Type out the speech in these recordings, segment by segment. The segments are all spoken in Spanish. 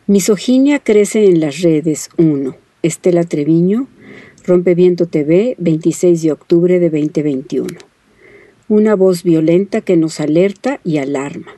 Misoginia crece en las redes 1. Estela Treviño, Rompeviento TV, 26 de octubre de 2021. Una voz violenta que nos alerta y alarma.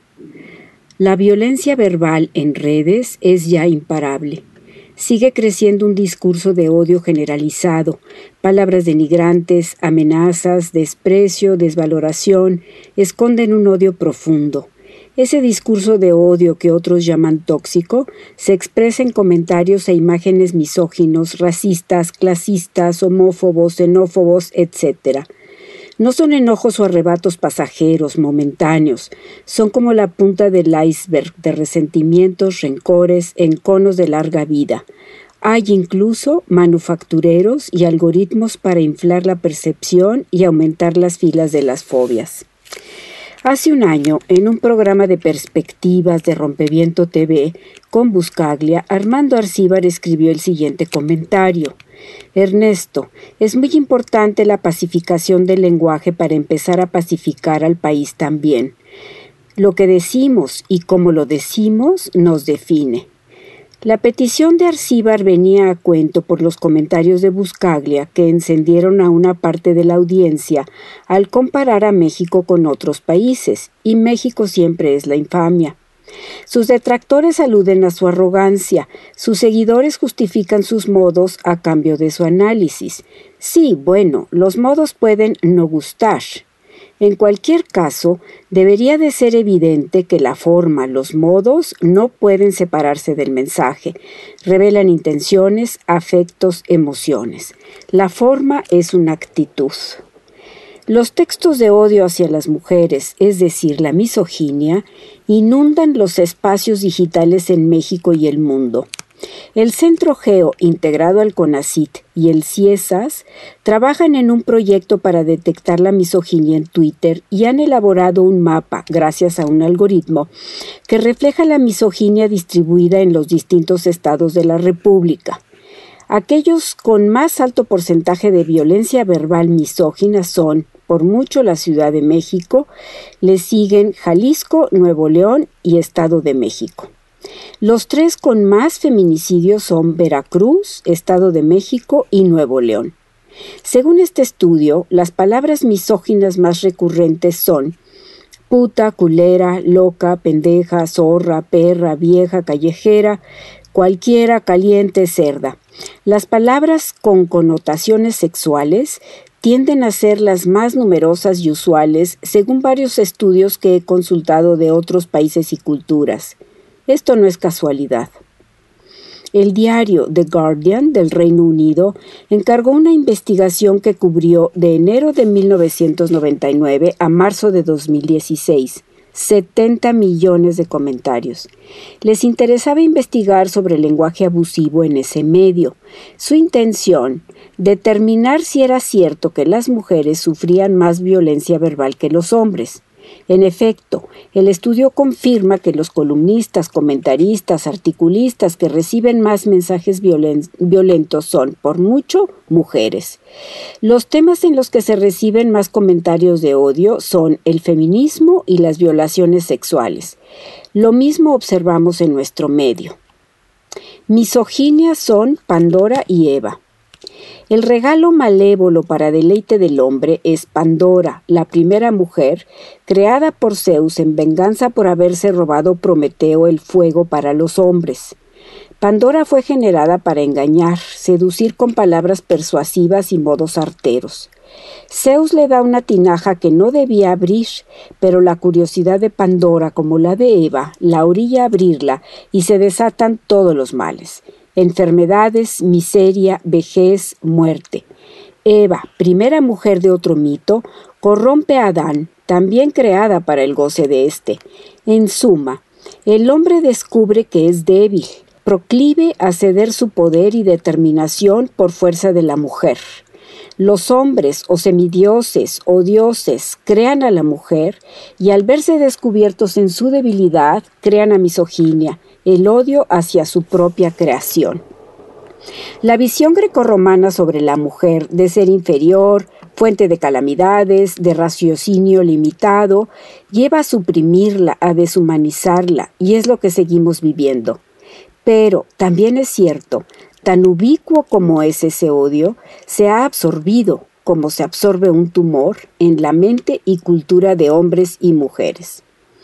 La violencia verbal en redes es ya imparable. Sigue creciendo un discurso de odio generalizado, palabras denigrantes, amenazas, desprecio, desvaloración, esconden un odio profundo. Ese discurso de odio que otros llaman tóxico se expresa en comentarios e imágenes misóginos, racistas, clasistas, homófobos, xenófobos, etc. No son enojos o arrebatos pasajeros, momentáneos. Son como la punta del iceberg de resentimientos, rencores, enconos de larga vida. Hay incluso manufactureros y algoritmos para inflar la percepción y aumentar las filas de las fobias. Hace un año, en un programa de perspectivas de Rompeviento TV con Buscaglia, Armando Arcíbar escribió el siguiente comentario. Ernesto, es muy importante la pacificación del lenguaje para empezar a pacificar al país también. Lo que decimos y cómo lo decimos nos define. La petición de Arcíbar venía a cuento por los comentarios de Buscaglia que encendieron a una parte de la audiencia al comparar a México con otros países, y México siempre es la infamia. Sus detractores aluden a su arrogancia, sus seguidores justifican sus modos a cambio de su análisis. Sí, bueno, los modos pueden no gustar. En cualquier caso, debería de ser evidente que la forma, los modos, no pueden separarse del mensaje. Revelan intenciones, afectos, emociones. La forma es una actitud. Los textos de odio hacia las mujeres, es decir, la misoginia, inundan los espacios digitales en México y el mundo. El Centro Geo, integrado al CONACYT, y el CIESAS trabajan en un proyecto para detectar la misoginia en Twitter y han elaborado un mapa, gracias a un algoritmo, que refleja la misoginia distribuida en los distintos estados de la República. Aquellos con más alto porcentaje de violencia verbal misógina son, por mucho, la Ciudad de México, le siguen Jalisco, Nuevo León y Estado de México. Los tres con más feminicidios son Veracruz, Estado de México y Nuevo León. Según este estudio, las palabras misóginas más recurrentes son puta, culera, loca, pendeja, zorra, perra, vieja, callejera, cualquiera, caliente, cerda. Las palabras con connotaciones sexuales tienden a ser las más numerosas y usuales según varios estudios que he consultado de otros países y culturas. Esto no es casualidad. El diario The Guardian del Reino Unido encargó una investigación que cubrió de enero de 1999 a marzo de 2016. 70 millones de comentarios. Les interesaba investigar sobre el lenguaje abusivo en ese medio. Su intención, determinar si era cierto que las mujeres sufrían más violencia verbal que los hombres. En efecto, el estudio confirma que los columnistas, comentaristas, articulistas que reciben más mensajes violentos son, por mucho, mujeres. Los temas en los que se reciben más comentarios de odio son el feminismo y las violaciones sexuales. Lo mismo observamos en nuestro medio. Misoginia son Pandora y Eva. El regalo malévolo para deleite del hombre es Pandora, la primera mujer, creada por Zeus en venganza por haberse robado Prometeo el fuego para los hombres. Pandora fue generada para engañar, seducir con palabras persuasivas y modos arteros. Zeus le da una tinaja que no debía abrir, pero la curiosidad de Pandora, como la de Eva, la orilla a abrirla y se desatan todos los males. Enfermedades, miseria, vejez, muerte. Eva, primera mujer de otro mito, corrompe a Adán, también creada para el goce de éste. En suma, el hombre descubre que es débil, proclive a ceder su poder y determinación por fuerza de la mujer. Los hombres o semidioses o dioses crean a la mujer y al verse descubiertos en su debilidad, crean a misoginia, el odio hacia su propia creación. La visión grecorromana sobre la mujer de ser inferior, fuente de calamidades, de raciocinio limitado, lleva a suprimirla, a deshumanizarla, y es lo que seguimos viviendo. Pero también es cierto, tan ubicuo como es ese odio, se ha absorbido, como se absorbe un tumor, en la mente y cultura de hombres y mujeres.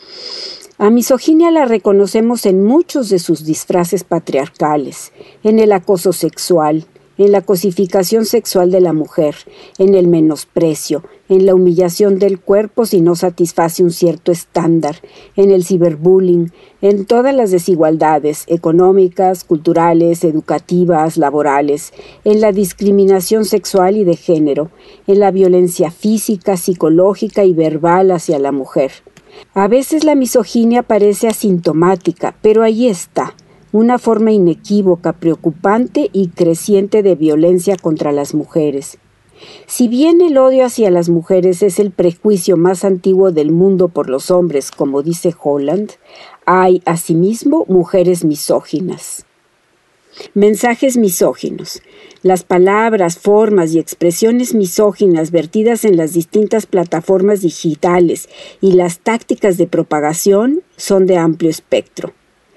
A misoginia la reconocemos en muchos de sus disfraces patriarcales, en el acoso sexual, en la cosificación sexual de la mujer, en el menosprecio, en la humillación del cuerpo si no satisface un cierto estándar, en el ciberbullying, en todas las desigualdades económicas, culturales, educativas, laborales, en la discriminación sexual y de género, en la violencia física, psicológica y verbal hacia la mujer. A veces la misoginia parece asintomática, pero ahí está, una forma inequívoca, preocupante y creciente de violencia contra las mujeres. Si bien el odio hacia las mujeres es el prejuicio más antiguo del mundo por los hombres, como dice Holland, hay, asimismo, mujeres misóginas. Mensajes misóginos. Las palabras, formas y expresiones misóginas vertidas en las distintas plataformas digitales y las tácticas de propagación son de amplio espectro.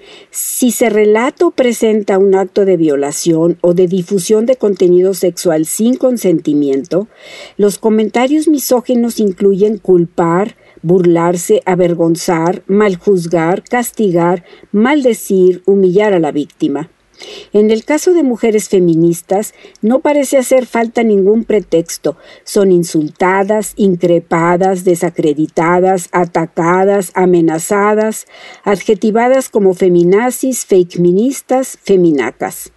Si se relata o presenta un acto de violación o de difusión de contenido sexual sin consentimiento, los comentarios misóginos incluyen culpar, burlarse, avergonzar, maljuzgar, castigar, maldecir, humillar a la víctima. En el caso de mujeres feministas, no parece hacer falta ningún pretexto. Son insultadas, increpadas, desacreditadas, atacadas, amenazadas, adjetivadas como feminazis, feministas, feminacas.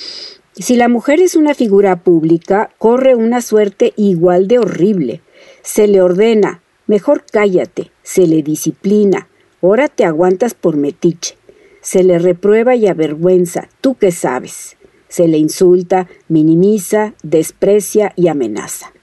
Si la mujer es una figura pública, corre una suerte igual de horrible. Se le ordena, mejor cállate, se le disciplina, ahora te aguantas por metiche. Se le reprueba y avergüenza, ¿tú qué sabes? Se le insulta, minimiza, desprecia y amenaza.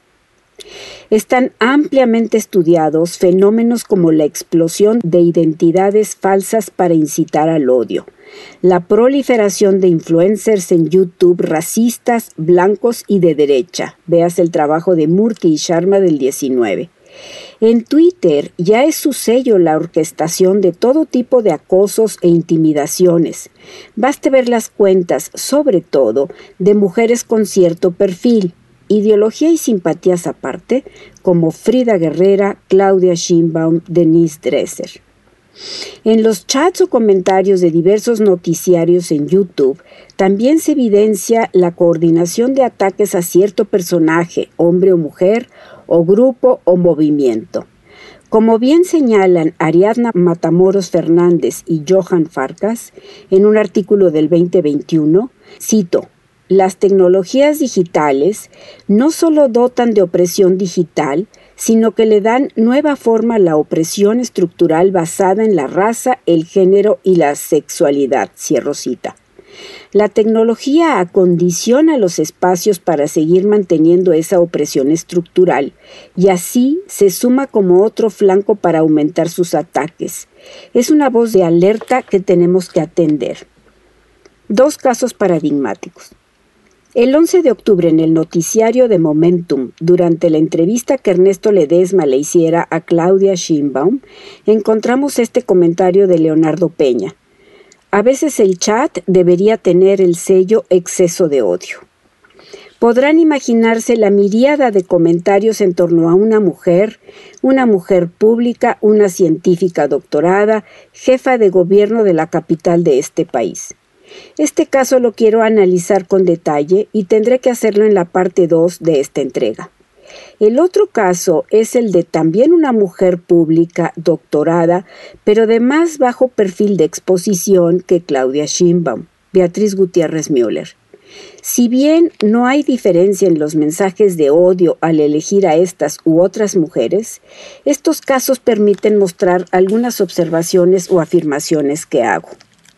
Están ampliamente estudiados fenómenos como la explosión de identidades falsas para incitar al odio, la proliferación de influencers en YouTube racistas, blancos y de derecha. Veas el trabajo de Murthy y Sharma del 19. En Twitter ya es su sello la orquestación de todo tipo de acosos e intimidaciones. Baste ver las cuentas, sobre todo, de mujeres con cierto perfil, ideología y simpatías aparte, como Frida Guerrera, Claudia Sheinbaum, Denise Dresser. En los chats o comentarios de diversos noticiarios en YouTube también se evidencia la coordinación de ataques a cierto personaje, hombre o mujer, o grupo o movimiento. Como bien señalan Ariadna Matamoros Fernández y Johan Farkas en un artículo del 2021, cito, las tecnologías digitales no solo dotan de opresión digital, sino que le dan nueva forma a la opresión estructural basada en la raza, el género y la sexualidad, cierro cita. La tecnología acondiciona los espacios para seguir manteniendo esa opresión estructural y así se suma como otro flanco para aumentar sus ataques. Es una voz de alerta que tenemos que atender. Dos casos paradigmáticos. El 11 de octubre en el noticiario de Momentum, durante la entrevista que Ernesto Ledesma le hiciera a Claudia Sheinbaum, encontramos este comentario de Leonardo Peña. A veces el chat debería tener el sello exceso de odio. Podrán imaginarse la miríada de comentarios en torno a una mujer pública, una científica doctorada, jefa de gobierno de la capital de este país. Este caso lo quiero analizar con detalle y tendré que hacerlo en la parte 2 de esta entrega. El otro caso es el de también una mujer pública doctorada, pero de más bajo perfil de exposición que Claudia Sheinbaum, Beatriz Gutiérrez Müller. Si bien no hay diferencia en los mensajes de odio al elegir a estas u otras mujeres, estos casos permiten mostrar algunas observaciones o afirmaciones que hago.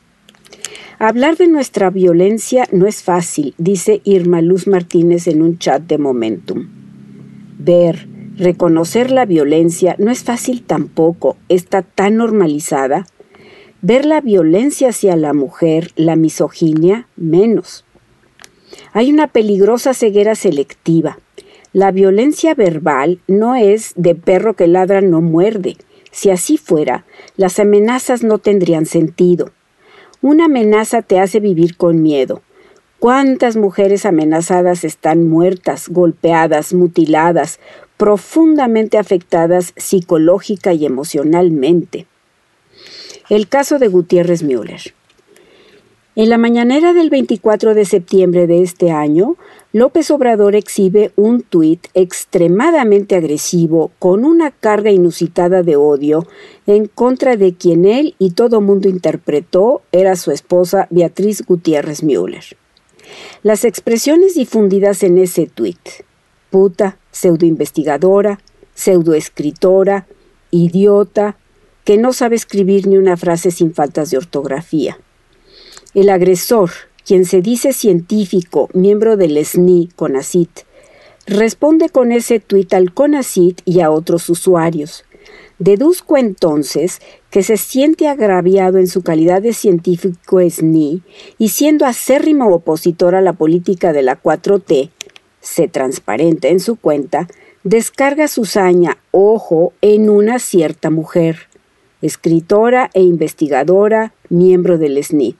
Hablar de nuestra violencia no es fácil, dice Irma Luz Martínez en un chat de Momentum. Ver, reconocer la violencia no es fácil tampoco, está tan normalizada. Ver la violencia hacia la mujer, la misoginia, menos. Hay una peligrosa ceguera selectiva. La violencia verbal no es de perro que ladra no muerde. Si así fuera, las amenazas no tendrían sentido. Una amenaza te hace vivir con miedo. ¿Cuántas mujeres amenazadas están muertas, golpeadas, mutiladas, profundamente afectadas psicológica y emocionalmente? El caso de Gutiérrez Müller. En la mañanera del 24 de septiembre de este año, López Obrador exhibe un tuit extremadamente agresivo con una carga inusitada de odio en contra de quien él y todo mundo interpretó era su esposa Beatriz Gutiérrez Müller. Las expresiones difundidas en ese tuit: puta, pseudoinvestigadora, pseudoescritora, idiota, que no sabe escribir ni una frase sin faltas de ortografía. El agresor, quien se dice científico, miembro del SNI, CONACYT, responde con ese tuit al CONACYT y a otros usuarios. Deduzco entonces que se siente agraviado en su calidad de científico SNI y siendo acérrimo opositor a la política de la 4T, se transparenta en su cuenta, descarga su saña, ojo, en una cierta mujer, escritora e investigadora, miembro del SNI.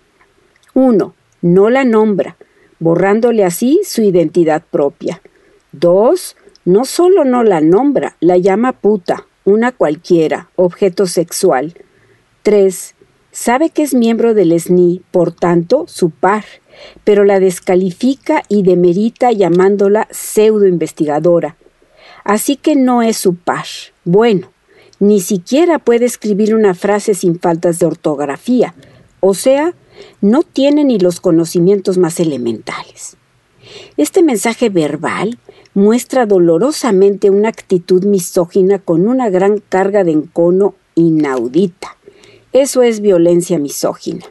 1. No la nombra, borrándole así su identidad propia. 2. No solo no la nombra, la llama puta, una cualquiera, objeto sexual. 3. Sabe que es miembro del SNI, por tanto, su par, pero la descalifica y demerita llamándola pseudoinvestigadora. Así que no es su par. Bueno, ni siquiera puede escribir una frase sin faltas de ortografía, o sea, no tiene ni los conocimientos más elementales. Este mensaje verbal muestra dolorosamente una actitud misógina con una gran carga de encono inaudita. Eso es violencia misógina.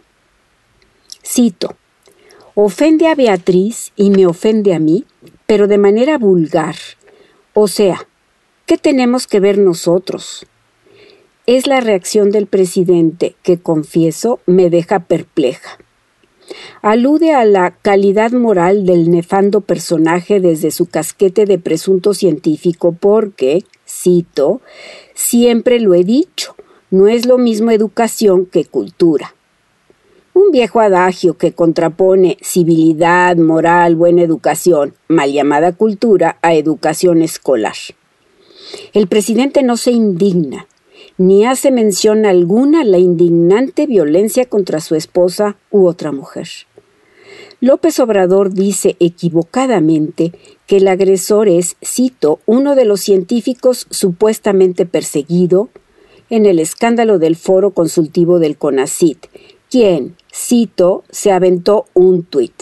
Cito: ofende a Beatriz y me ofende a mí, pero de manera vulgar. O sea, ¿qué tenemos que ver nosotros? Es la reacción del presidente que, confieso, me deja perpleja. Alude a la calidad moral del nefando personaje desde su casquete de presunto científico porque, cito, siempre lo he dicho, no es lo mismo educación que cultura. Un viejo adagio que contrapone civilidad, moral, buena educación, mal llamada cultura, a educación escolar. El presidente no se indigna, ni hace mención alguna a la indignante violencia contra su esposa u otra mujer. López Obrador dice equivocadamente que el agresor es, cito, uno de los científicos supuestamente perseguido en el escándalo del Foro Consultivo del CONACYT, quien, cito, se aventó un tuit.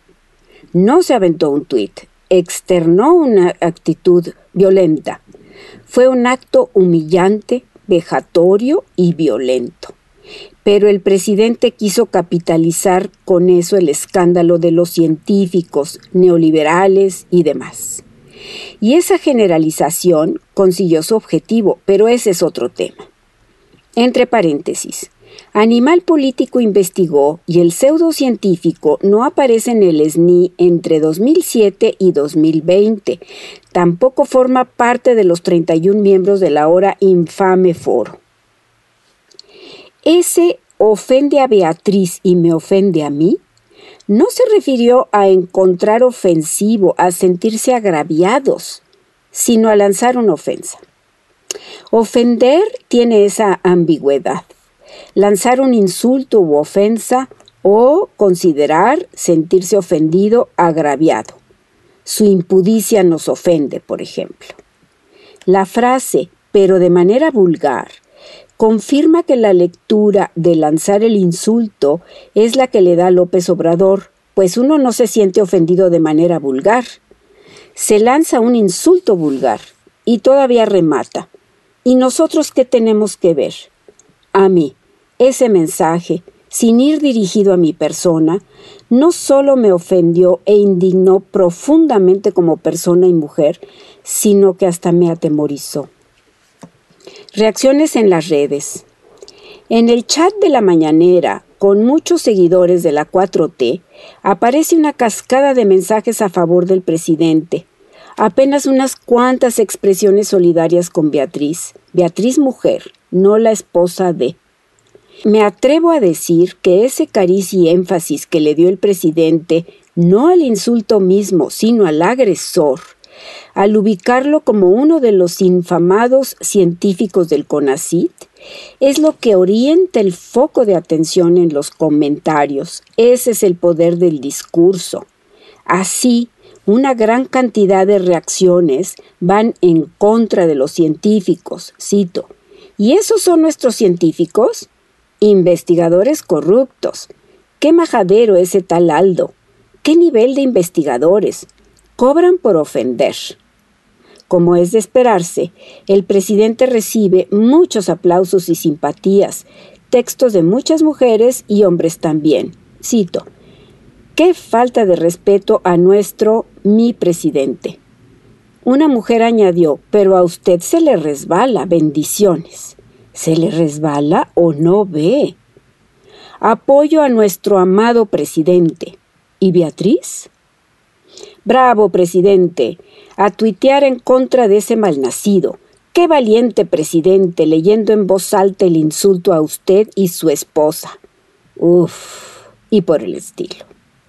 No se aventó un tuit, externó una actitud violenta. Fue un acto humillante, vejatorio y violento. Pero el presidente quiso capitalizar con eso el escándalo de los científicos, neoliberales y demás. Y esa generalización consiguió su objetivo, pero ese es otro tema. Entre paréntesis, Animal Político investigó y el pseudocientífico no aparece en el SNI entre 2007 y 2020. Tampoco forma parte de los 31 miembros del ahora infame foro. Ese ofende a Beatriz y me ofende a mí no se refirió a encontrar ofensivo, a sentirse agraviados, sino a lanzar una ofensa. Ofender tiene esa ambigüedad. Lanzar un insulto u ofensa o considerar sentirse ofendido, agraviado. Su impudicia nos ofende, por ejemplo. La frase, pero de manera vulgar, confirma que la lectura de lanzar el insulto es la que le da López Obrador, pues uno no se siente ofendido de manera vulgar. Se lanza un insulto vulgar y todavía remata. ¿Y nosotros qué tenemos que ver? A mí, ese mensaje, sin ir dirigido a mi persona, no solo me ofendió e indignó profundamente como persona y mujer, sino que hasta me atemorizó. Reacciones en las redes. En el chat de la mañanera, con muchos seguidores de la 4T, aparece una cascada de mensajes a favor del presidente. Apenas unas cuantas expresiones solidarias con Beatriz. Beatriz mujer, no la esposa de. Me atrevo a decir que ese cariz y énfasis que le dio el presidente no al insulto mismo, sino al agresor, al ubicarlo como uno de los infamados científicos del CONACYT, es lo que orienta el foco de atención en los comentarios. Ese es el poder del discurso. Así, una gran cantidad de reacciones van en contra de los científicos, cito. ¿Y esos son nuestros científicos? Investigadores corruptos. ¿Qué majadero ese tal Aldo? ¿Qué nivel de investigadores? Cobran por ofender. Como es de esperarse, el presidente recibe muchos aplausos y simpatías, textos de muchas mujeres y hombres también. Cito, «Qué falta de respeto a mi presidente». Una mujer añadió, «Pero a usted se le resbala, bendiciones». ¿Se le resbala o no ve? «Apoyo a nuestro amado presidente». ¿Y Beatriz? «Bravo, presidente, a tuitear en contra de ese malnacido. ¡Qué valiente presidente, leyendo en voz alta el insulto a usted y su esposa!» Uf, y por el estilo.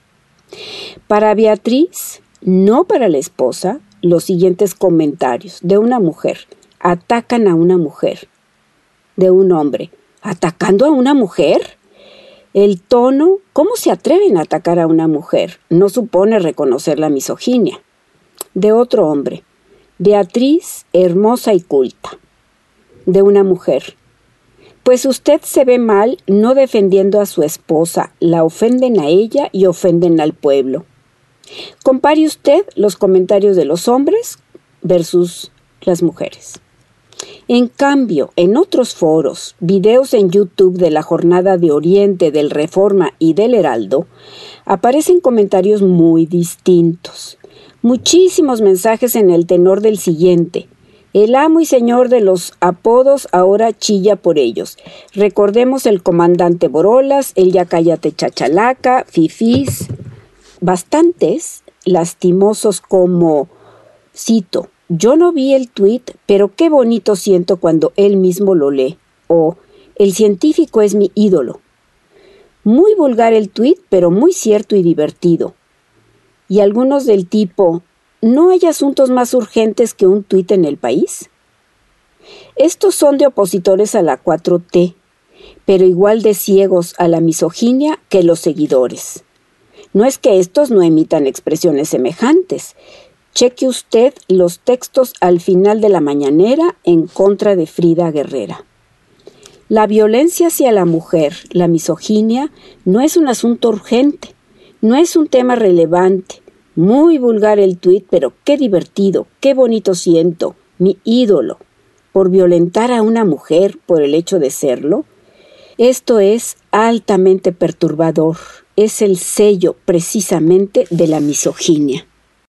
Para Beatriz, no para la esposa, los siguientes comentarios de una mujer. Atacan a una mujer. De un hombre. ¿Atacando a una mujer? El tono, ¿cómo se atreven a atacar a una mujer? No supone reconocer la misoginia. De otro hombre. Beatriz, hermosa y culta. De una mujer. Pues usted se ve mal no defendiendo a su esposa, la ofenden a ella y ofenden al pueblo. Compare usted los comentarios de los hombres versus las mujeres. En cambio, en otros foros, videos en YouTube de la Jornada de Oriente, del Reforma y del Heraldo, aparecen comentarios muy distintos. Muchísimos mensajes en el tenor del siguiente. El amo y señor de los apodos ahora chilla por ellos. Recordemos el comandante Borolas, el ya cállate chachalaca, fifís. Bastantes lastimosos como, cito, «Yo no vi el tuit, pero qué bonito siento cuando él mismo lo lee». O «El científico es mi ídolo». Muy vulgar el tuit, pero muy cierto y divertido. Y algunos del tipo, ¿no hay asuntos más urgentes que un tuit en el país? Estos son de opositores a la 4T, pero igual de ciegos a la misoginia que los seguidores. No es que estos no emitan expresiones semejantes. Cheque usted los textos al final de la mañanera en contra de Frida Guerrera. La violencia hacia la mujer, la misoginia, no es un asunto urgente, no es un tema relevante. Muy vulgar el tuit, pero qué divertido, qué bonito siento, mi ídolo, por violentar a una mujer por el hecho de serlo. Esto es altamente perturbador, es el sello precisamente de la misoginia.